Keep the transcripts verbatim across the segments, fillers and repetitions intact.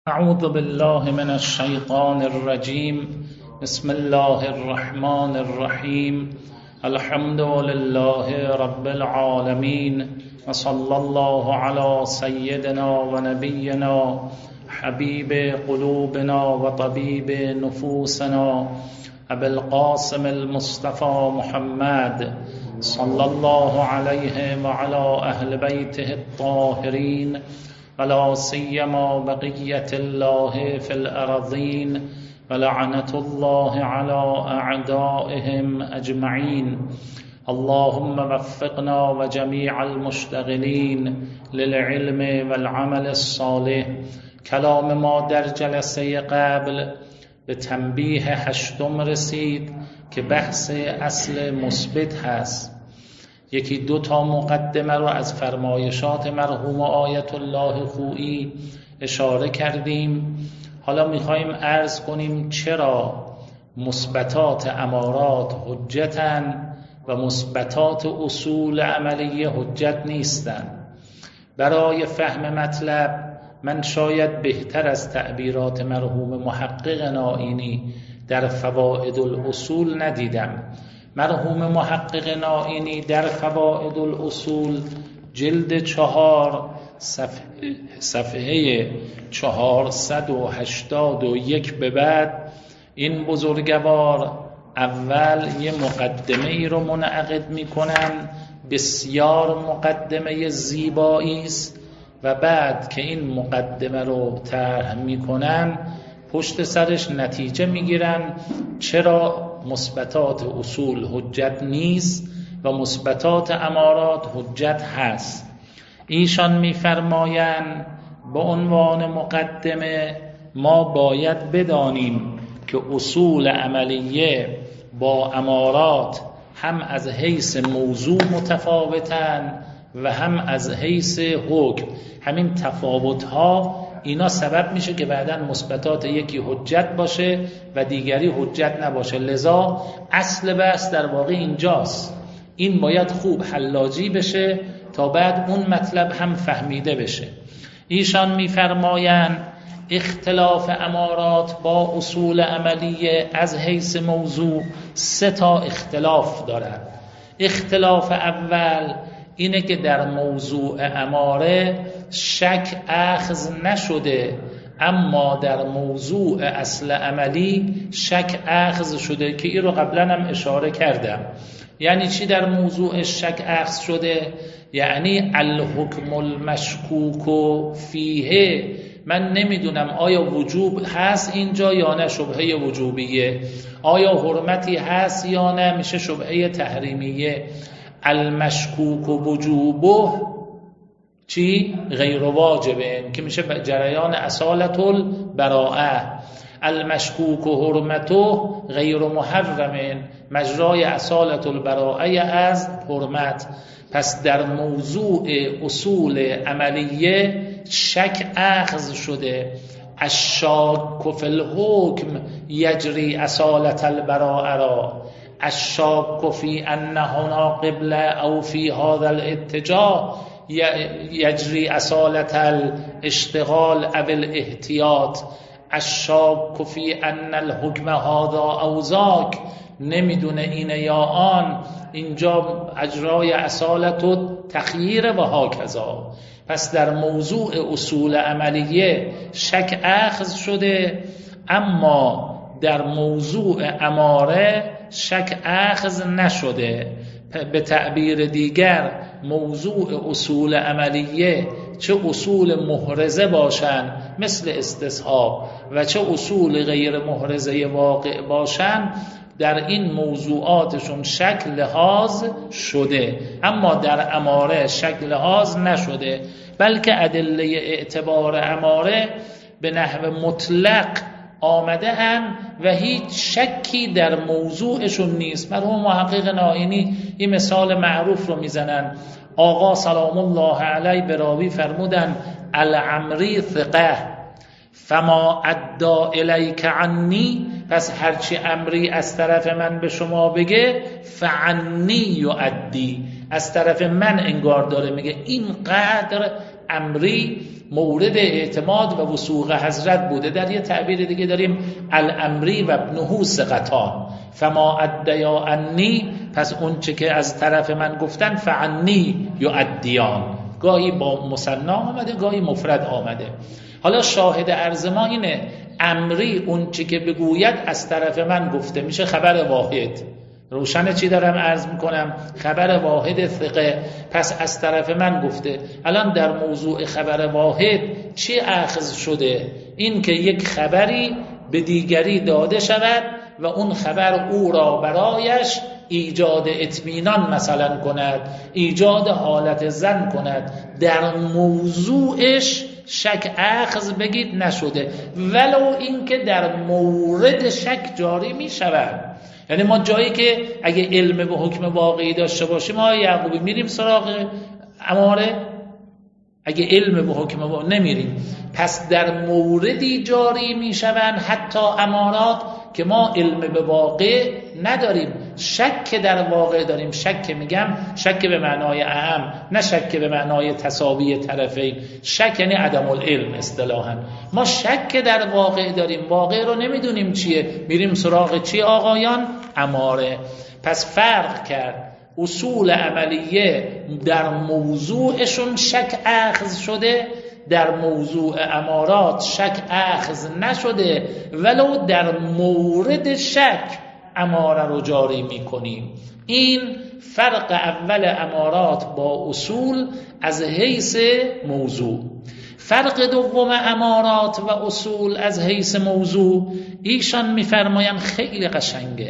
اعوذ بالله من الشیطان الرجیم. بسم الله الرحمن الرحیم. الحمد لله رب العالمین و صلی الله علی سیدنا و نبینا حبیب قلوبنا و طبیب نفوسنا ابی القاسم المصطفى محمد صلی الله علیه و علی اهل بیته الطاهرین ولا سیما بقیت الله فی الارضین ولعنة الله على اعدائهم اجمعین. اللهم وفقنا و جمیع المشتغلین للعلم والعمل الصالح. کلام ما در جلسه قبل به تنبیه هشتم رسید که بحث اصل مثبت هست. یکی دو تا مقدمه رو از فرمایشات مرحوم آیت الله خویی اشاره کردیم. حالا میخوایم عرض کنیم چرا مثبتات امارات حجتن و مثبتات اصول عملیه حجت نیستن. برای فهم مطلب من شاید بهتر از تعبیرات مرحوم محقق نائینی در فوائد الاصول ندیدم. مرحوم محقق نائینی در فوائد الاصول جلد چهار صفحه, صفحه چهارصد و هشتاد و یک به بعد این بزرگوار اول یه مقدمه ای رو منعقد می کنن، بسیار مقدمه زیبایی است، و بعد که این مقدمه رو طرح می کنن پشت سرش نتیجه می گیرن چرا مثبتات اصول حجت نیست و مثبتات امارات حجت هست. ایشان می‌فرمایند به عنوان مقدمه ما باید بدانیم که اصول عملیه با امارات هم از حیث موضوع متفاوتن و هم از حیث حکم. همین تفاوت‌ها اینا سبب میشه که بعداً مثبتات یکی حجت باشه و دیگری حجت نباشه. لذا اصل بحث در واقع اینجاست. این باید خوب حلاجی بشه تا بعد اون مطلب هم فهمیده بشه. ایشان میفرمایند اختلاف امارات با اصول عملیه از حیث موضوع سه تا اختلاف دارد. اختلاف اول اینه که در موضوع اماره شک اخذ نشده، اما در موضوع اصل عملی شک اخذ شده که این رو قبلا هم اشاره کردم. یعنی چی در موضوع شک اخذ شده؟ یعنی الحکم المشکوک فیه، من نمیدونم آیا وجوب هست اینجا یا نه، شبهه وجوبیه. آیا حرمتی هست یا نه، میشه شبهه تحریمیه. المشکوک وجوبه چی؟ غیر واجبه، که میشه جریان اصالت البراءه. المشکوک و حرمته غیر محرم، مجرای اصالت البراءه از حرمت. پس در موضوع اصول عملیه شک اخذ شده. الشاک فی الحکم یجری اصالت البراءه را، الشاک فی ان هنا قبله او فی هذا الاتجاه یجری اصالت الاشتغال او الاحتیاط. الشاک فی ان الحکم هذا او ذاک، نمیدونه اینه یا آن، اینجا اجرای اصالت و تخییر و هاکذا. پس در موضوع اصول عملیه شک اخذ شده، اما در موضوع اماره شک اخذ نشده. به تعبیر دیگر موضوع اصول عملیه چه اصول محرزه باشن مثل استصحاب و چه اصول غیر محرزه واقع باشن، در این موضوعاتشون شک لحاظ شده، اما در اماره شک لحاظ نشده، بلکه ادله اعتبار اماره به نحو مطلق آمده هم و هیچ شکی در موضوعشون نیست. مرحوم محقق نائینی این مثال معروف رو میزنن. آقا سلام الله علیه به راوی فرمودن العمری ثقه فما ادعا الیک عنی، پس هرچی امری از طرف من به شما بگه فعنی یؤدی، از طرف من انگار داره میگه. اینقدر امری مورد اعتماد و وثوق حضرت بوده. در یه تعبیر دیگه داریم الامری و ابنه ثقتان فما ادیا انی، پس اون چه که از طرف من گفتن فعنی یؤدیان، گاهی با مثنا آمده گاهی مفرد آمده. حالا شاهد عرض ما اینه امری اون چه که بگوید از طرف من گفته میشه خبر واحد. روشنه چی دارم عرض میکنم؟ خبر واحد ثقه، پس از طرف من گفته. الان در موضوع خبر واحد چی اخذ شده؟ این که یک خبری به دیگری داده شود و اون خبر او را برایش ایجاد اطمینان مثلا کند، ایجاد حالت ظن کند، در موضوعش شک اخذ بگید نشده، ولو اینکه در مورد شک جاری می شود. یعنی ما جایی که اگه علم به حکم واقعی داشته باشیم ما یعقوبی میریم سراغ اماره، اگه علم به حکم واقعی نمیریم، پس در موردی جاری میشوند حتی امارات که ما علم به واقع نداریم، شک در واقع داریم. شک میگم شک به معنای اعم، نه شک به معنای تساوی طرفین. شک یعنی عدم العلم اصطلاحا. ما شک در واقع داریم، واقع رو نمیدونیم چیه، میریم سراغ چی آقایان؟ اماره. پس فرق کرد اصول عملیه در موضوعشون شک اخذ شده، در موضوع امارات شک اخذ نشده، ولو در مورد شک اماره رو جاری میکنیم. این فرق اول امارات با اصول از حیث موضوع. فرق دوم امارات و اصول از حیث موضوع ایشان میفرمایند خیلی قشنگه.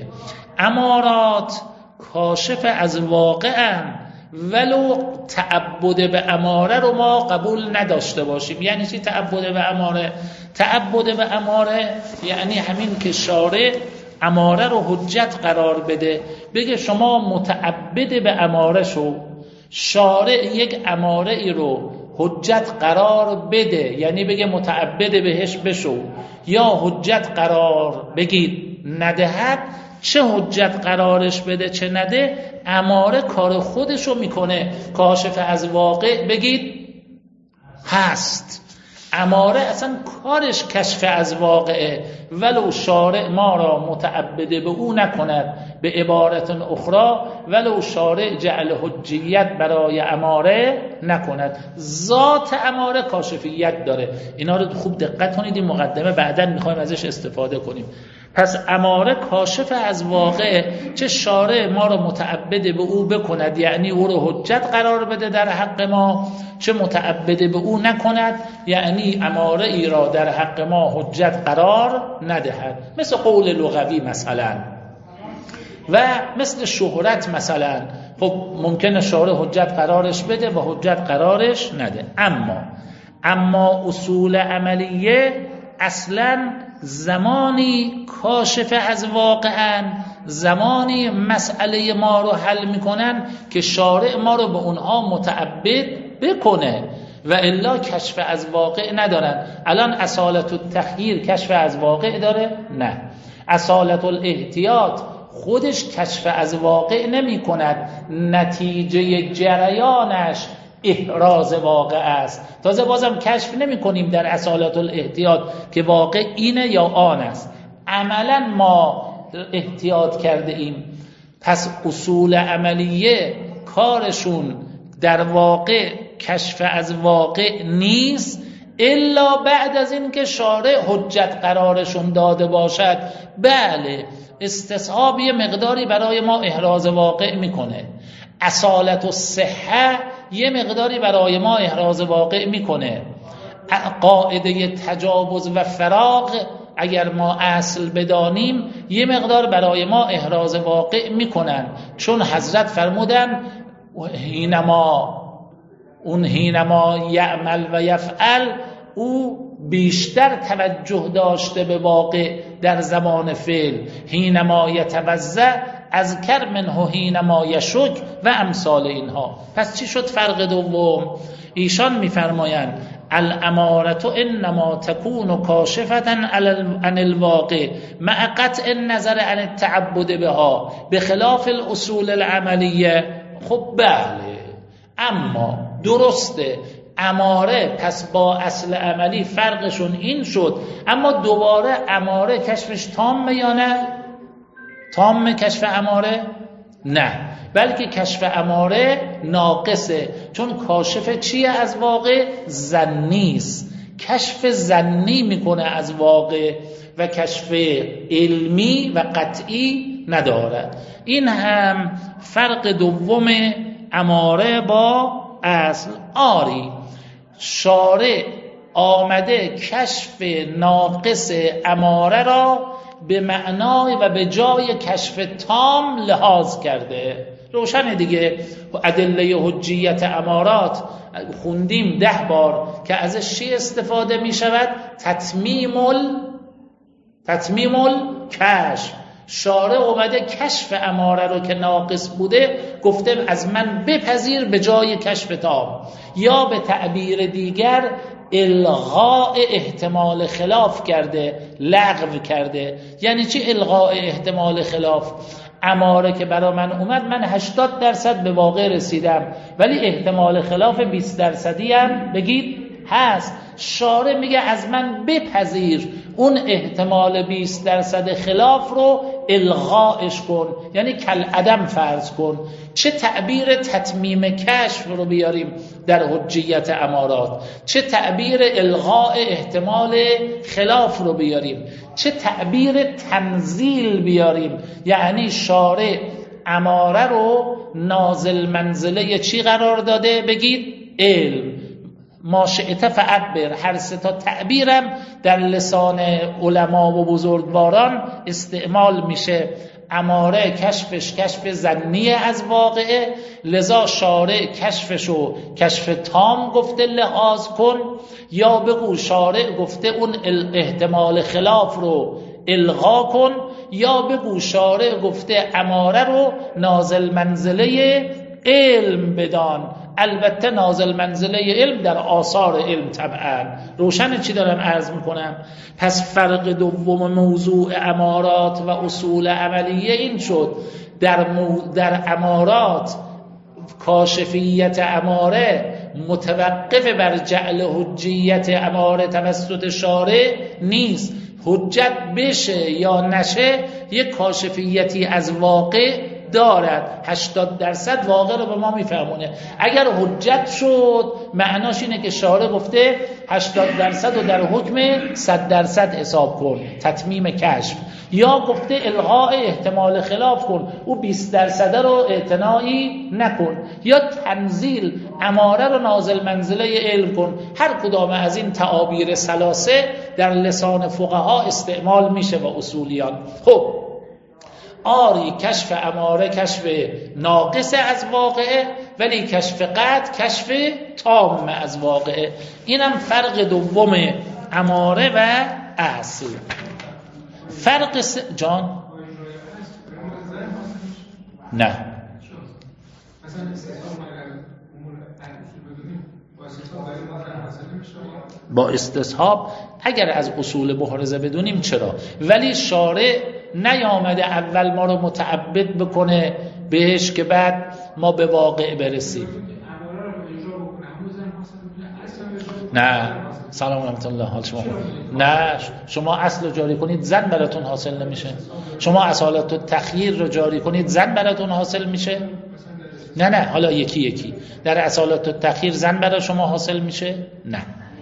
امارات کاشف از واقعن، ولو تعبد به اماره رو ما قبول نداشته باشیم. یعنی چی تعبد به اماره؟ تعبد به اماره یعنی همین که شارع اماره رو حجت قرار بده، بگه شما متعبد به اماره شو. شارع یک اماره ای رو حجت قرار بده، یعنی بگه متعبد بهش بشو، یا حجت قرار بگید ندهد. چه حجت قرارش بده چه نده، اماره کار خودشو میکنه. کاشف از واقع بگید هست. اماره اصلا کارش کشف از واقعه، ولو شارع ما را متعبد به او نکند. به عبارت اخرى ولو شارع جعل حجیت برای اماره نکند، ذات اماره کاشفیت داره. اینا رو خوب دقت کنید، این مقدمه بعداً میخوایم ازش استفاده کنیم. پس اماره کاشف از واقع، چه شارع ما رو متعبد به او بکند یعنی او رو حجت قرار بده در حق ما، چه متعبد به او نکند یعنی اماره ای را در حق ما حجت قرار ندهد. مثل قول لغوی مثلا و مثل شهرت مثلا. خب ممکنه شارع حجت قرارش بده و حجت قرارش نده. اما اما اصول عملیه اصلا زمانی کاشف از واقعن، زمانی مسئله ما رو حل میکنن که شارع ما رو به اونها متعبد بکنه، و الا کشف از واقع ندارن. الان اصالت التخییر کشف از واقع داره؟ نه. اصالت الاحتیاط خودش کشف از واقع نمی کند، نتیجه جریانش احراز واقع است. تازه بازم کشف نمی کنیم در اصالت الاحتیاط که واقع اینه یا آن است، عملا ما احتیاط کرده ایم. پس اصول عملیه کارشون در واقع کشف از واقع نیست، الا بعد از این که شارع حجت قرارشون داده باشد. بله، استصحاب یه مقداری برای ما احراز واقع میکنه، اصالت و صحه یه مقداری برای ما احراز واقع میکنه، قاعده تجاوز و فراغ اگر ما اصل بدانیم یه مقدار برای ما احراز واقع میکنن. چون حضرت فرمودن هینما اون هینما یعمل و یفعل، او بیشتر توجه داشته به واقع در زمان فعل. هینما یتوزع از کرمنه هینما یشک و امثال اینها. پس چی شد فرق دوم؟ ایشان میفرمایند الامارة انما تكون کاشفة عن الواقع مع قطع النظر عن التعبد بها بخلاف الاصول العملیه. خب بله، اما درسته اماره پس با اصل عملی فرقشون این شد. اما دوباره اماره کشفش تامه یا نه؟ تامه کشف اماره؟ نه، بلکه کشف اماره ناقصه، چون کاشف چیه از واقع؟ ظنیست. کشف ظنی میکنه از واقع و کشف علمی و قطعی ندارد. این هم فرق دوم اماره با اصل. آری شارع آمده کشف ناقص اماره را به معنای و به جای کشف تام لحاظ کرده. روشنه دیگه. ادله حجیت امارات خوندیم ده بار که ازش چی استفاده می شود؟ تتمیم ال تتمیم الکشف. شارع اومده کشف اماره رو که ناقص بوده گفته از من بپذیر به جای کشف تام، یا به تعبیر دیگر الغاء احتمال خلاف کرده، لغو کرده. یعنی چی الغاء احتمال خلاف؟ اماره که برا من اومد من هشتاد درصد به واقع رسیدم، ولی احتمال خلاف بیست درصدی هم بگید هست. شارع میگه از من بپذیر اون احتمال بیست درصد خلاف رو الغاش کن، یعنی کل عدم فرض کن. چه تعبیر تتمیم کشف رو بیاریم در حجیت امارات، چه تعبیر الغاء احتمال خلاف رو بیاریم، چه تعبیر تنزیل بیاریم. یعنی شارع اماره رو نازل منزله چی قرار داده؟ بگید علم. ما شئت فعبر، هر سه تا تعبیرم در لسان علما و بزرگواران استعمال میشه. اماره کشفش کشف ظنی از واقعه، لذا شارع کشفشو کشف تام گفته لحاظ کن، یا بگو شارع گفته اون احتمال خلاف رو الغا کن، یا بگو شارع گفته اماره رو نازل منزله علم بدان. البته نازل منزله علم در آثار علم طبعا. روشن چی دارم عرض میکنم؟ پس فرق دوم موضوع امارات و اصول عملیه این شد. در, مو... در امارات کاشفیت اماره متوقف بر جعل حجیت اماره توسط شارع نیست. حجت بشه یا نشه یک کاشفیتی از واقع دارد. هشتاد درصد واقع رو به ما میفهمونه. اگر حجت شد معناش اینه که شارع گفته هشتاد درصد رو در حکم صد درصد حساب کن، تتمیم کشف، یا گفته الغاء احتمال خلاف کن، او بیست درصد رو اعتنایی نکن، یا تنزیل اماره رو نازل منزله علم کن. هر کدام از این تعابیر ثلاثه در لسان فقها استعمال میشه و اصولیان. خب آری کشف اماره کشف ناقص از واقعه، ولی کشف قطع کشف تام از واقعه. اینم فرق دوم اماره و اصل. فرق س... جان نه با استصحاب اگر از اصول محرزه بدونیم چرا، ولی شارع نیامده اول ما رو متعبد بکنه بهش که بعد ما به واقع برسیم. نه سلام رحمت الله حال شما. نه شما اصل رو جاری کنید زن براتون حاصل نمیشه. شما اصالت و تخییر رو جاری کنید زن براتون حاصل میشه. نه نه حالا یکی یکی در اصالت و تخییر زن برای شما حاصل میشه. نه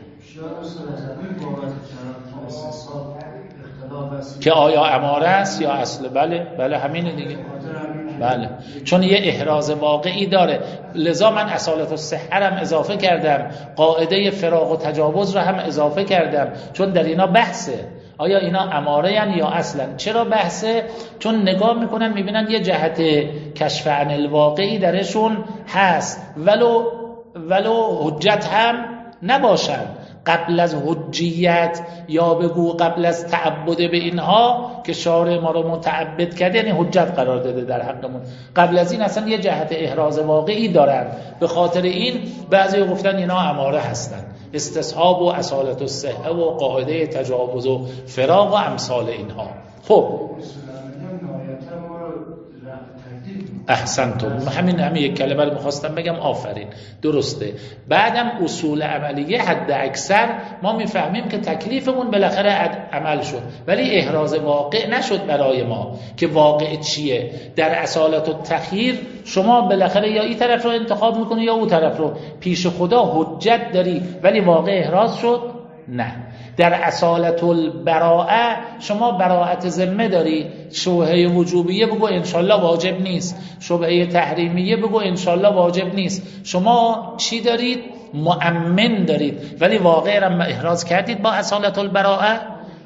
که آیا اماره است یا اصل. بله بله همینه دیگه. بله چون یه احراز واقعی داره، لذا من اصالت و صحه هم اضافه کردم، قاعده فراق و تجاوز رو هم اضافه کردم، چون در اینا بحثه آیا اینا اماره هن یا اصلا. چرا بحثه؟ چون نگاه میکنن میبینن یه جهت کشف عن الواقعی درشون هست، ولو ولو حجت هم نباشن. قبل از حجیت یا بگو قبل از تعبد به اینها که شارع ما رو متعبد کرده، یعنی حجت قرار داده در حقمون، قبل از این اصلا یه جهت احراز واقعی دارن. به خاطر این بعضی گفتن اینا اماره هستن. استصحاب و اصالت و صحه و قاعده تجاوز و فراق و امثال اینها. خب احسنتم. همین همین یک کلمه رو می‌خواستم بگم، آفرین، درسته. بعدم اصول عملیه حد اکثر ما میفهمیم که تکلیفمون بالاخره عمل شد، ولی احراز واقع نشد برای ما که واقع چیه. در اصالت التخییر شما بالاخره یا این طرف رو انتخاب میکنی یا اون طرف رو، پیش خدا حجت داری ولی واقع احراز شد؟ نه. در اصالت البراءه شما براءت ذمه داری، شبهه وجوبیه بگو انشالله واجب نیست، شبهه تحریمیه بگو انشالله واجب نیست. شما چی دارید؟ مؤمن دارید ولی واقع را احراز کردید با اصالت البراءه.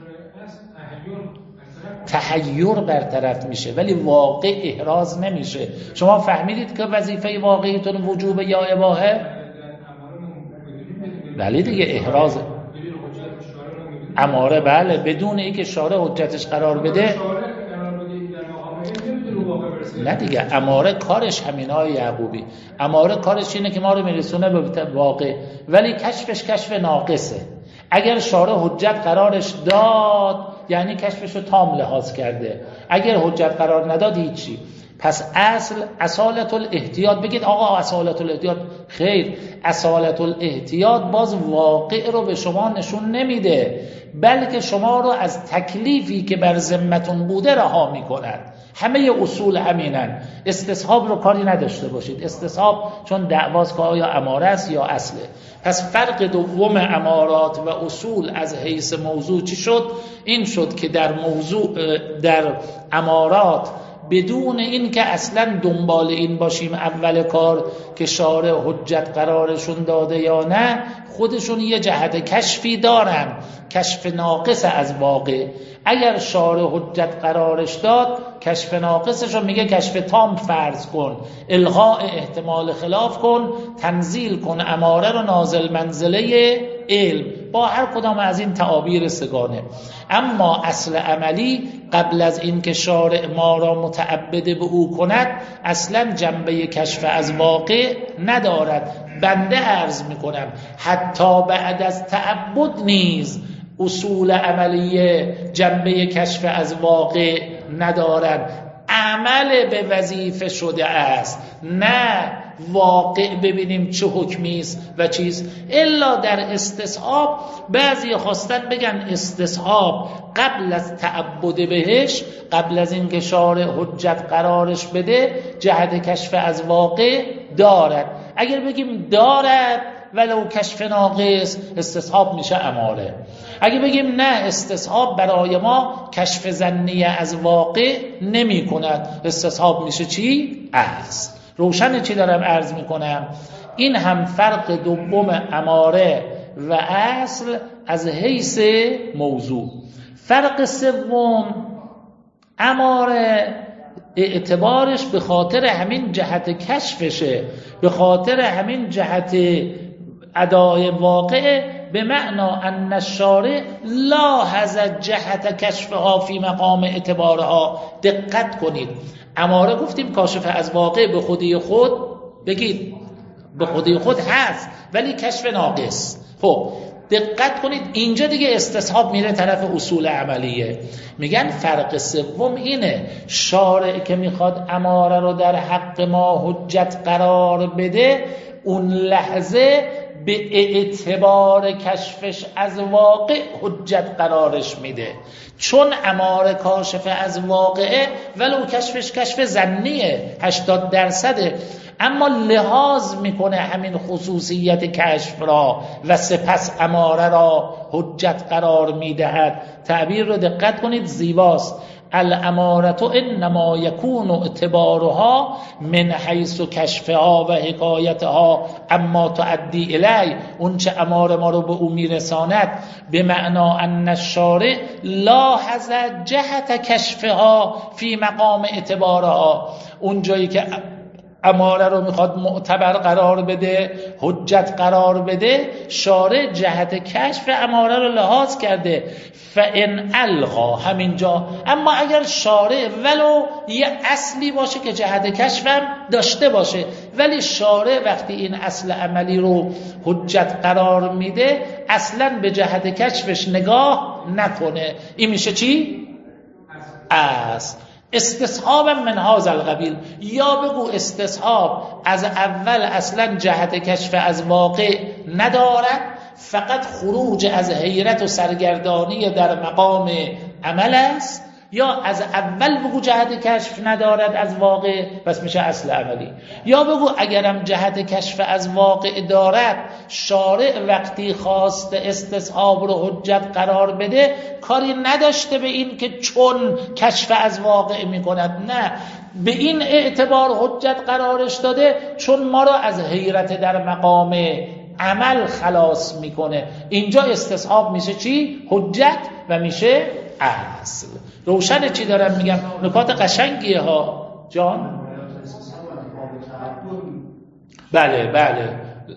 تحیر برطرف میشه ولی واقع احراز نمیشه. شما فهمیدید که وظیفه واقعیتون وجوب یا اباحه؟ بله دیگه، احراز اماره، بله، بدون اینکه شارع حجتش قرار بده. نه دیگه، اماره کارش همینای یعقوبی، اماره کارش اینه که ما رو میرسونه به واقع ولی کشفش کشف ناقصه. اگر شارع حجت قرارش داد یعنی کشفش رو تام لحاظ کرده، اگر حجت قرار نداد هیچی. پس اصل اصالت الاحتیاط. بگید آقا اصالت الاحتیاط، خیر، اصالت الاحتیاط باز واقع رو به شما نشون نمیده بلکه شما رو از تکلیفی که بر ذمتون بوده رها میکند. همه اصول همینن. استصحاب رو کاری نداشته باشید، استصحاب چون دعواست که آیا اماره است یا اصله. پس فرق دوم امارات و اصول از حیث موضوع چی شد؟ این شد که در موضوع در امارات بدون این که اصلا دنبال این باشیم اول کار که شارع حجت قرارشون داده یا نه، خودشون یه جهت کشفی دارن، کشف ناقص از واقع. اگر شارع حجت قرارش داد، کشف ناقصش رو میگه کشف تام فرض کن، الغاء احتمال خلاف کن، تنزیل کن اماره رو نازل منزله علم، با هر کدام از این تعابیر سگانه. اما اصل عملی قبل از این که شارع ما را متعبد به او کند اصلا جنبه کشف از واقع ندارد. بنده عرض میکنم حتی بعد از تعبد نیز اصول عملیه جنبه کشف از واقع ندارد. عمل به وظیفه شده است، نه واقع ببینیم چه حکمی است و چیز. الا در استصحاب بعضی خواستن بگن استصحاب قبل از تعبد بهش، قبل از اینکه شارع حجت قرارش بده، جهت کشف از واقع دارد. اگر بگیم دارد ولو کشف ناقص، استصحاب میشه اماره. اگه بگیم نه، استصحاب برای ما کشف ظنی از واقع نمی کند، استصحاب میشه چی؟ اصل. روشن چی دارم عرض میکنم؟ این هم فرق دوم اماره و اصل از حیث موضوع. فرق سوم، اماره اعتبارش به خاطر همین جهت کشفشه، به خاطر همین جهت ادای واقع، به معنا ان الشارع لاحظ جهت کشفها فی مقام اعتبارها. دقت کنید، اماره گفتیم کاشف از واقع به خودی خود، بگید به خودی خود هست ولی کشف ناقص. خب دقت کنید، اینجا دیگه استصحاب میره طرف اصول عملیه. میگن فرق سوم اینه، شارع که میخواد اماره رو در حق ما حجت قرار بده، اون لحظه به اعتبار کشفش از واقع حجت قرارش میده. چون اماره کاشف از واقعه ولو کشفش کشف ظنیه، هشتاد درصده، اما لحاظ میکنه همین خصوصیت کشف را و سپس اماره را حجت قرار میدهد. تعبیر رو دقت کنید، زیباست. الامارة انما یکون اعتبارها من حیث کشفها و حکایتها اما تؤدی الی، اون چه اماره ما رو به او میرساند، به معنا ان الشارع لاحظ جهت کشفها فی مقام اعتبارها. اون جایی که اماره رو میخواد معتبر قرار بده، حجت قرار بده، شارع جهت کشف اماره رو لحاظ کرده. فان الغا، همینجا. اما اگر شارع ولو یه اصلی باشه که جهت کشفم داشته باشه، ولی شارع وقتی این اصل عملی رو حجت قرار میده اصلا به جهت کشفش نگاه نکنه، این میشه چی؟ اصل. استصحاب من هذا القبیل، یا بگو استصحاب از اول اصلا جهت کشف از واقع ندارد، فقط خروج از حیرت و سرگردانی در مقام عمل است، یا از اول بگو جهت کشف ندارد از واقع پس میشه اصل عملی، یا بگو اگرم جهت کشف از واقع دارد شارع وقتی خواست استصحاب رو حجت قرار بده کاری نداشته به این که چون کشف از واقع میکند، نه به این اعتبار حجت قرارش داده چون ما را از حیرت در مقام عمل خلاص میکنه. اینجا استصحاب میشه چی؟ حجت و میشه اصل. روشنه چی دارم میگم؟ نکات قشنگیه ها جان. بله بله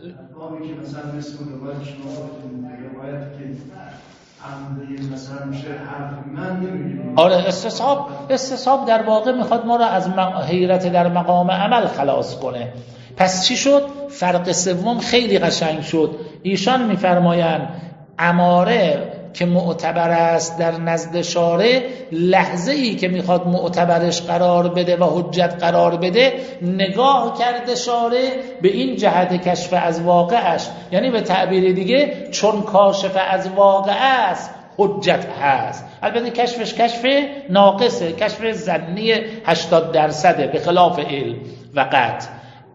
آره استصحاب استصحاب در واقع میخواد ما را از حیرت در مقام عمل خلاص کنه. پس چی شد؟ فرق سوم خیلی قشنگ شد. ایشان میفرمایند اماره که معتبر است در نزد شارع، لحظه ای که میخواد معتبرش قرار بده و حجت قرار بده نگاه کرده شارع به این جهت کشف از واقعش، یعنی به تعبیر دیگه چون کاشف از واقع است حجت هست. البته کشفش کشف ناقصه، کشف ظنی هشتاد درصده به خلاف علم و قطع.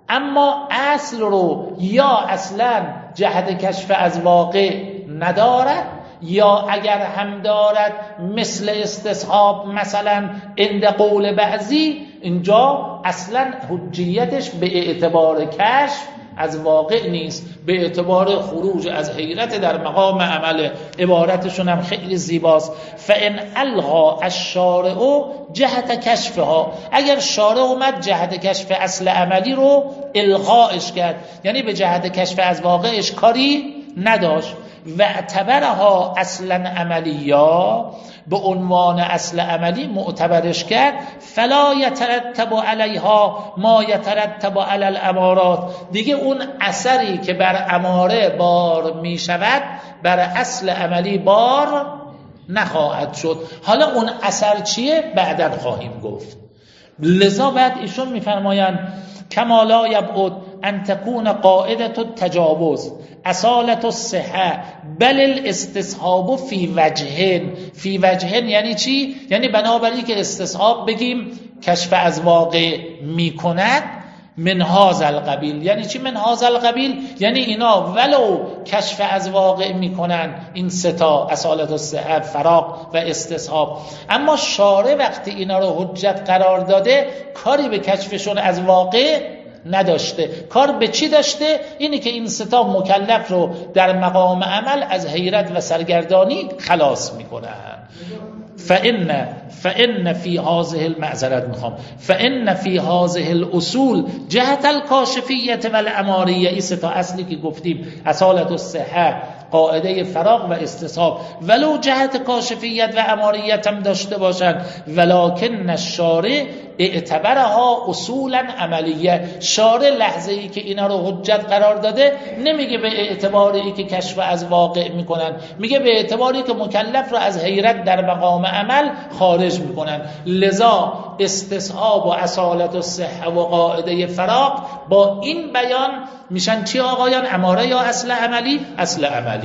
اما اصل رو یا اصلا جهت کشف از واقع ندارد، یا اگر هم دارد مثل استصحاب مثلا عند قول بعضی، اینجا اصلا حجیتش به اعتبار کشف از واقع نیست، به اعتبار خروج از حیرت در مقام عمل. عبارتشون هم خیلی زیباست. فان الغا الشارع جهت کشفها، اگر شارع اومد جهت کشف اصل عملی رو الغاش کرد، یعنی به جهت کشف از واقعش کاری نداشت و اعتبرها اصلا عملیا، به عنوان اصل عملی معتبرش کرد، فلا یترتب علیها ما یترتب علی الامارات، دیگه اون اثری که بر اماره بار می شود بر اصل عملی بار نخواهد شد. حالا اون اثر چیه؟ بعداً خواهیم گفت. لذا بعد ایشون میفرمایند کما لا یبعد ان تكون قاعده التجاوز اصالت الصحه بل الاستصحاب فی وجه. فی وجه یعنی چی؟ یعنی بنابراین که استصحاب بگیم کشف از واقع میکند من هذا القبیل. یعنی چی من هذا القبیل؟ یعنی اینا ولو کشف از واقع میکنن این سه تا اصالت الصحه، فراق و استصحاب، اما شارع وقتی اینا رو حجت قرار داده کاری به کشفشون از واقع نداشته. کار به چی داشته؟ اینی که این سه تا مکلف رو در مقام عمل از حیرت و سرگردانی خلاص میکنن. فإن فإن في هذه المعذرت میخوام فإن في هذه الاصول جهت الکاشفیت و الاماریه، این سه تا اصلی که گفتیم اصالت الصحه، قاعده فراق و استصحاب، ولو جهت کاشفیت و اماریت هم داشته باشند، ولکن الشارع اعتبرها اصولا عملیه. شارع لحظه ای که اینا رو حجت قرار داده نمیگه به اعتباری که کشف از واقع میکنن، میگه به اعتباری که مکلف رو از حیرت در مقام عمل خارج میکنن. لذا استصحاب و اصالت الصحه و قاعده فراق با این بیان میشن چی آقایان؟ اماره یا اصل عملی؟ اصل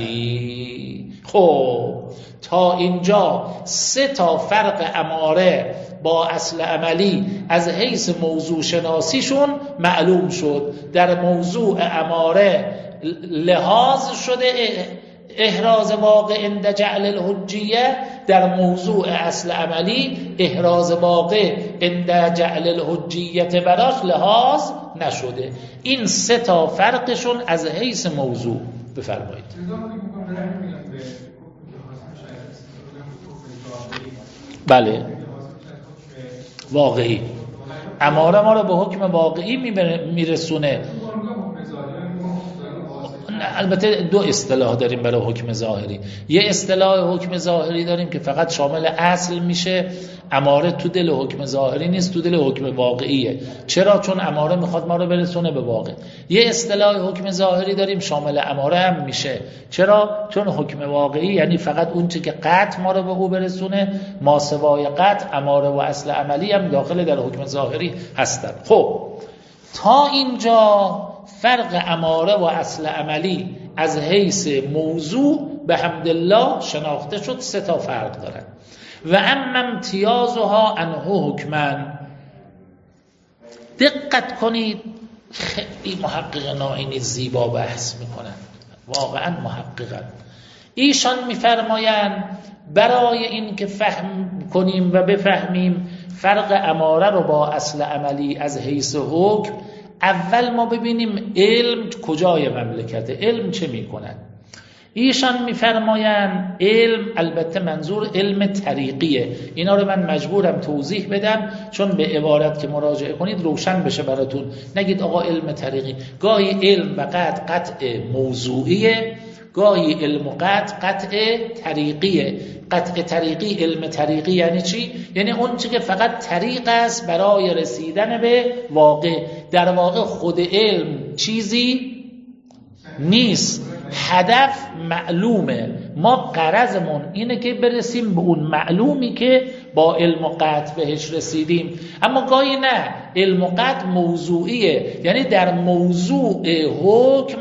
عملی. خب تا اینجا سه تا فرق اماره با اصل عملی از حیث موضوع شناسیشون معلوم شد. در موضوع اماره لحاظ شده احراز واقع عند جعل الحجیه، در موضوع اصل عملی احراز واقع عند جعل الحجیت براش لحاظ نشده. این سه تا فرقشون از حیث موضوع. بفرمایید. بله واقعی، اماره ما رو به حکم واقعی میرسونه. البته دو اصطلاح داریم برای حکم ظاهری. یه اصطلاح حکم ظاهری داریم که فقط شامل اصل میشه، اماره تو دل حکم ظاهری نیست، تو دل حکم واقعیه. چرا؟ چون اماره میخواد ما رو برسونه به واقع. یه اصطلاح حکم ظاهری داریم شامل اماره هم میشه. چرا؟ چون حکم واقعی یعنی فقط اون چیزی که قطع ما رو به او برسونه، ما سوای قطع اماره و اصل عملی هم داخل در حکم ظاهری هستن. خب تا اینجا فرق اماره و اصل عملی از حیث موضوع به حمدالله شناخته شد. سه تا فرق دارن. و اما امتیازها عنه حکمن. دقت کنید، خیلی محقق نائینی زیبا بحث میکنن، واقعا محققن. ایشان میفرمایند برای این که فهم کنیم و بفهمیم فرق اماره رو با اصل عملی از حیث حکم، اول ما ببینیم علم کجای مملکته، علم چه میکنن. ایشان میفرمایند علم، البته منظور علم طریقیه، اینا رو من مجبورم توضیح بدم چون به عبارت که مراجعه کنید روشن بشه براتون. نگید آقا علم طریقی. گاهی علم و قطع قطع موضوعیه، گاهی علم و قطع قطع طریقیه. قطع طریقی، علم طریقی یعنی چی؟ یعنی اون چی که فقط طریق است برای رسیدن به واقع. در واقع خود علم چیزی نیست، هدف معلومه. ما غرضمون اینه که برسیم به اون معلومی که با علم و قطع بهش رسیدیم. اما گاهی نه، علم و قطع موضوعیه، یعنی در موضوع حکم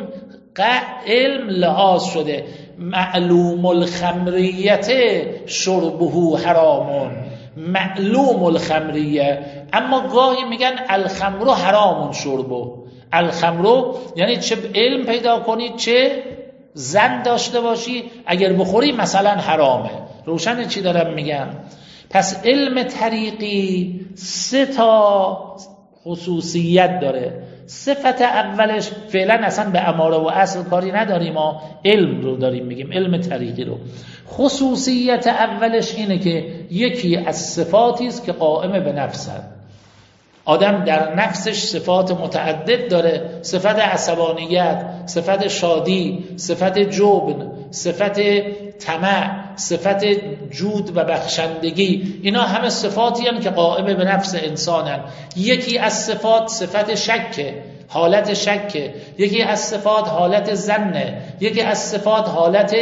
علم لحاظ شده. معلوم الخمریت شربه حرامون، معلوم الخمریه. اما گاهی میگن الخمر حرامون شربه. الخمر یعنی چه علم پیدا کنی چه زن داشته باشی، اگر بخوری مثلا حرامه. روشن چی دارم میگم؟ پس علم طریقی سه تا خصوصیت داره. صفت اولش فعلا اصلا به اماره و اصل کاری نداریم، ما علم رو داریم میگیم، علم طریقی رو. خصوصیت اولش اینه که یکی از صفاتی است که قائم به نفسه. آدم در نفسش صفات متعدد داره، صفت عصبانیت، صفت شادی، صفت جبن، صفت طمع، صفت جود و بخشندگی. اینا همه صفاتی هستند که قائم به نفس انسانن. یکی از صفات صفت شک، حالت شک. یکی از صفات حالت ظنه. یکی از صفات حالت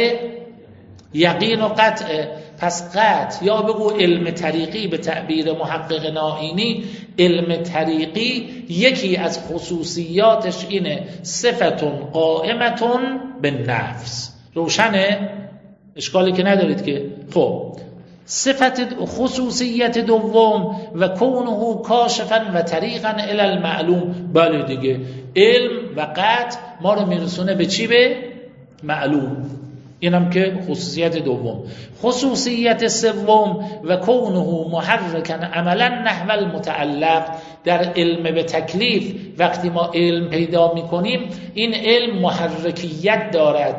یقین و قطع. پس قطع یا بگو علم طریقی به تعبیر محقق نائینی، علم طریقی یکی از خصوصیاتش اینه صفتون قائمتون به نفس. روشنه؟ اشکالی که ندارید که. خب صفت خصوصیت دوم و کونه کاشفا و طریقا الی المعلوم. بله دیگه، علم و قطع ما رو میرسونه به چی؟ به معلوم. اینم که خصوصیت دوم. خصوصیت سوم و کونه محرکا عملا نحو المتعلق. در علم به تکلیف وقتی ما علم پیدا میکنیم، این علم محرکیت دارد،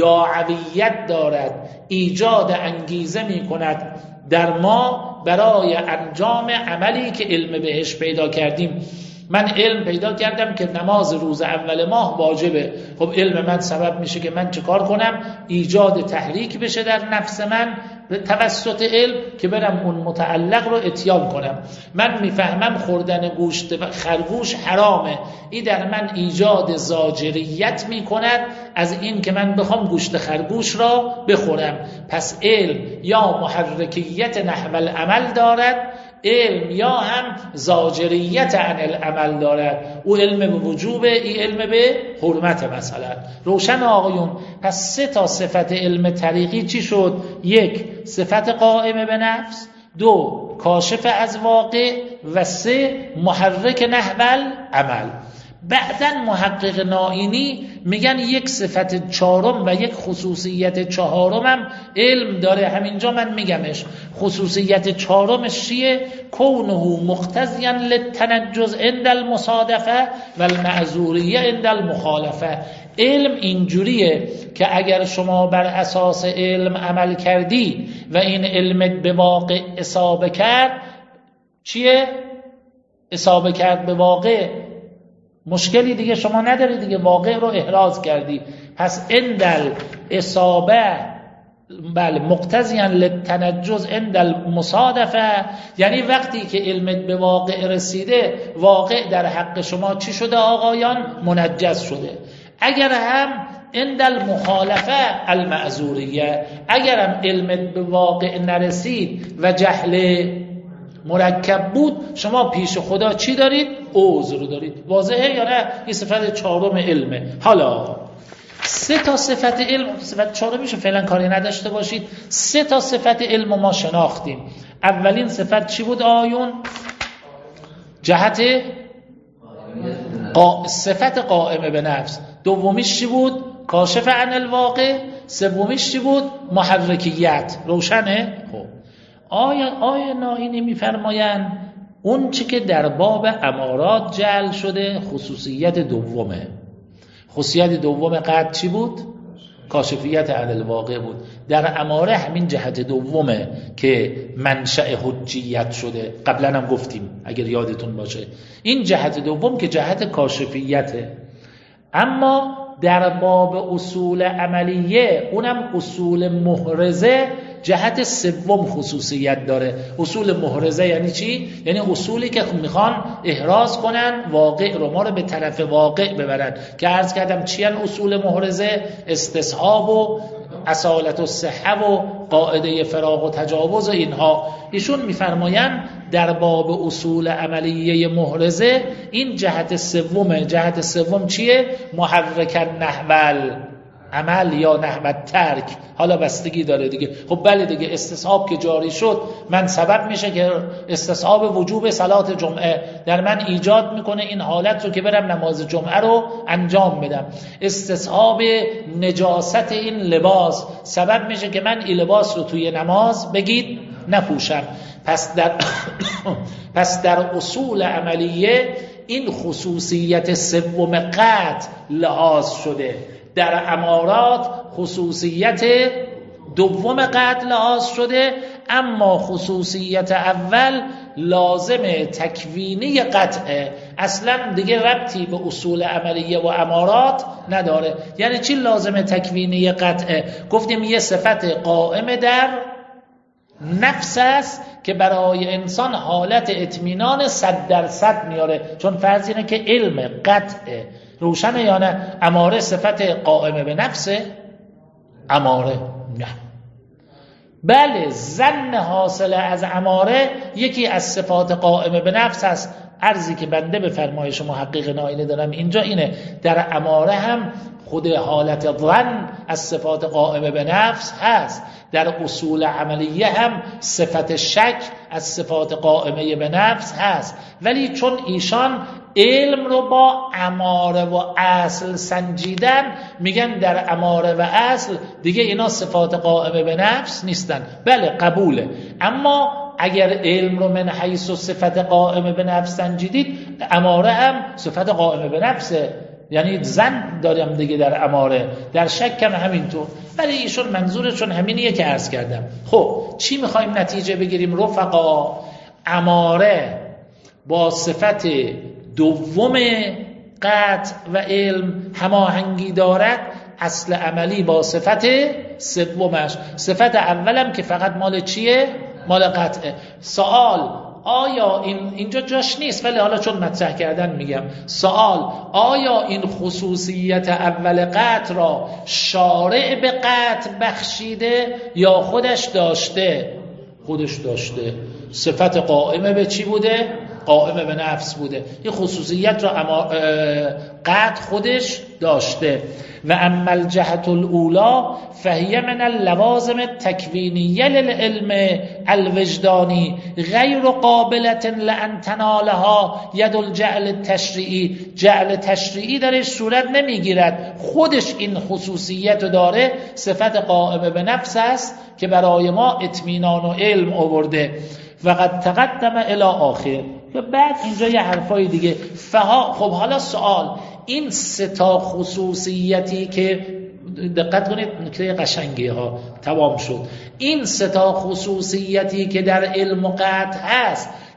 داعویت دارد، ایجاد انگیزه میکند در ما برای انجام عملی که علم بهش پیدا کردیم. من علم پیدا کردم که نماز روز اول ماه واجبه. خب علم من سبب میشه که من چه کار کنم؟ ایجاد تحریک بشه در نفس من به توسط علم که برم اون متعلق رو اتیان کنم. من میفهمم خوردن گوشت خرگوش حرامه، این در من ایجاد زاجریت میکند از این که من بخوام گوشت خرگوش را بخورم. پس علم یا محرکیت نحو العمل دارد، علم یا هم زاجریت عن العمل دارد. او علم به وجوبه، این علم به حرمت مثلا. روشن آقایون؟ پس سه تا صفت علم طریقی چی شد؟ یک، صفت قائم به نفس. دو، کاشف از واقع. و سه، محرک نحو العمل. بعدن محقق نائینی میگن یک صفت چهارم و یک خصوصیت چهارم هم علم داره. همینجا من میگمش. خصوصیت چهارمش چیه؟ کونه مقتضیا للتنجز عند المصادفه و المعذوریه عند المخالفه. علم اینجوریه که اگر شما بر اساس علم عمل کردی و این علم به واقع اصابه کرد، چیه؟ اصابه کرد به واقع مشکلی دیگه شما نداری دیگه، واقع رو احراز کردی. پس اندل اصابه بله مقتضیاً للتنجز عند المصادفه، یعنی وقتی که علمت به واقع رسیده، واقع در حق شما چی شده آقایان؟ منجز شده. اگر هم عند المخالفه المعذوریه، اگر هم علمت به واقع نرسید و جهل مرکب بود، شما پیش خدا چی دارید؟ عذر دارید. واضحه یا نه؟ این صفت چهارم علمه. حالا سه تا صفت علم، صفت چهارمیشو فعلا کاری نداشته باشید. سه تا صفت علم ما شناختیم. اولین صفت چی بود آیون؟ جهت قا... صفت قائمه به نفس. دومیش چی بود؟ کاشف عن الواقع. سومیش چی بود؟ محرکیت. روشنه؟ خب آیا آیا ناینی میفرمایند اون چی که در باب امارات جعل شده خصوصیت دومه. خصوصیت دوم قد چی بود؟ کاشفیت عن الواقع بود. در اماره همین جهت دومه که منشأ حجیت شده. قبلا هم گفتیم اگر یادتون باشه، این جهت دوم که جهت کاشفیته. اما در باب اصول عملیه، اونم اصول محرزه، جهت سوم خصوصیت داره. اصول محرزه یعنی چی؟ یعنی اصولی که میخوان احراز کنن واقع رو، ما رو به طرف واقع ببرن. که عرض کردم چی ان اصول محرزه؟ استصحاب و اصالت و صحه و قاعده فراغ و تجاوز و اینها. ایشون میفرمایند در باب اصول عملیه محرزه این جهت سومه. جهت سوم چیه؟ محرک نحول عمل یا نحوت ترک. حالا بستگی داره دیگه. خب بله دیگه، استصحاب که جاری شد من سبب میشه که استصحاب وجوب صلات جمعه در من ایجاد میکنه این حالت رو که برم نماز جمعه رو انجام بدم. استصحاب نجاست این لباس سبب میشه که من این لباس رو توی نماز بگید نپوشم. پس در پس در اصول عملیه این خصوصیت سوم قطع لحاظ شده. در امارات خصوصیت دوم قطع لحاظ شده، اما خصوصیت اول لازم تکوینی قطعه، اصلا دیگه ربطی به اصول عملیه و امارات نداره. یعنی چی لازم تکوینی قطعه؟ گفتیم یه صفت قائم در نفس است که برای انسان حالت اطمینان صد درصد میاره. چون فرض اینه که علم قطعه. روشنه یا نه؟ اماره صفت قائمه به نفسه؟ اماره نه. بله، ظن حاصل از اماره یکی از صفات قائمه به نفس است. عرضی که بنده به فرمایش محقق ناینی دارم اینجا اینه، در اماره هم خود حالت ظن از صفات قائمه به نفس هست. در اصول عملیه هم صفت شک از صفات قائمه به نفس هست. ولی چون ایشان علم رو با اماره و اصل سنجیدن، میگن در اماره و اصل دیگه اینا صفات قائمه به نفس نیستن. بله قبوله، اما اگر علم رو من حیث و صفت قائمه به نفس سنجیدید، اماره هم صفت قائمه به نفسه، یعنی زن داریم دیگه در اماره. در شک هم همینطور. ولی ایشون منظورشون همینیه که عرض کردم. خب چی میخوایم نتیجه بگیریم رفقا؟ اماره با صفت دوم قطع و علم هماهنگی دارد، اصل عملی با صفت سومش. صفت اولم که فقط مال چیه؟ مال قطعه. سوال آیا این اینجا جاش نیست، ولی حالا چون مطرح کردن میگم. سوال آیا این خصوصیت اول قطع را شارع به قطع بخشیده یا خودش داشته؟ خودش داشته. صفت قائمه به چی بوده؟ قائمه به نفس بوده. این خصوصیت را اما قطع خودش داشته. و اما الجهت الاولا فهی من اللوازم التکوینیه للعلم الوجدانی غیر قابلة لان تنالها ید الجعل التشریعی. جعل تشریعی درش صورت نمیگیرد، خودش این خصوصیت داره، صفت قائمه به نفس است که برای ما اطمینان و علم آورده. و قد تقدم الی آخر. و بعد اینجا یه حرفای دیگه فها. خب حالا سوال، این سه تا خصوصیتی که دقت کنید نکته قشنگی ها تمام شد، این سه تا خصوصیتی که در علم و قطع هست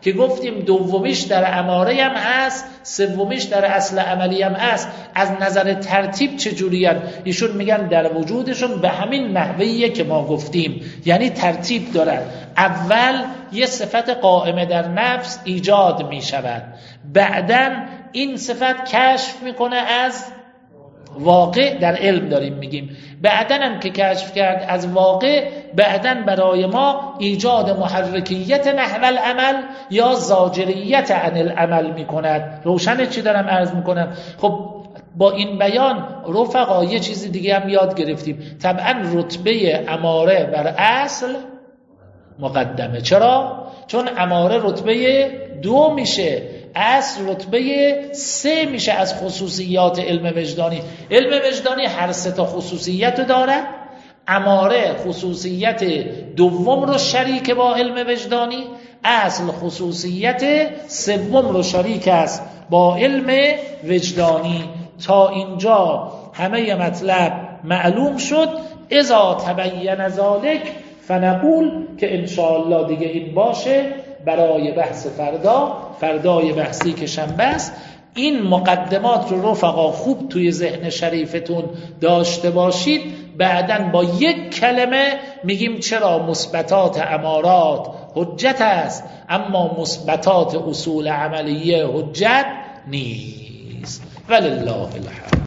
که گفتیم دومیش در اماره هم هست، سومیش در اصل عملی هم هست. از نظر ترتیب چجوری هست؟ ایشون میگن در وجودشون به همین نحویه که ما گفتیم، یعنی ترتیب دارن. اول یه صفت قائمه در نفس ایجاد میشود، بعداً این صفت کشف میکنه از واقع، در علم داریم میگیم، بعدن هم که کشف کرد از واقع، بعدن برای ما ایجاد محرکیت نحو العمل یا زاجریت عن العمل میکند. روشنه چی دارم عرض میکنم؟ خب با این بیان رفقا یه چیزی دیگه هم یاد گرفتیم. طبعا رتبه اماره بر اصل مقدمه. چرا؟ چون اماره رتبه دو میشه، اصل رتبه سه میشه از خصوصیات علم وجدانی. علم وجدانی هر سه تا خصوصیت رو داره. اماره خصوصیت دوم رو شریک با علم وجدانی، اصل خصوصیت سوم رو شریک است با علم وجدانی. تا اینجا همه مطلب معلوم شد. اذا تبین ذلک فنقول که انشاءالله دیگه این باشه برای بحث فردا، فردای بحثی که شنبه است. این مقدمات رو رفقا خوب توی ذهن شریفتون داشته باشید. بعدن با یک کلمه میگیم چرا مثبتات امارات حجت است اما مثبتات اصول عملیه حجت نیست. ولله الحمد.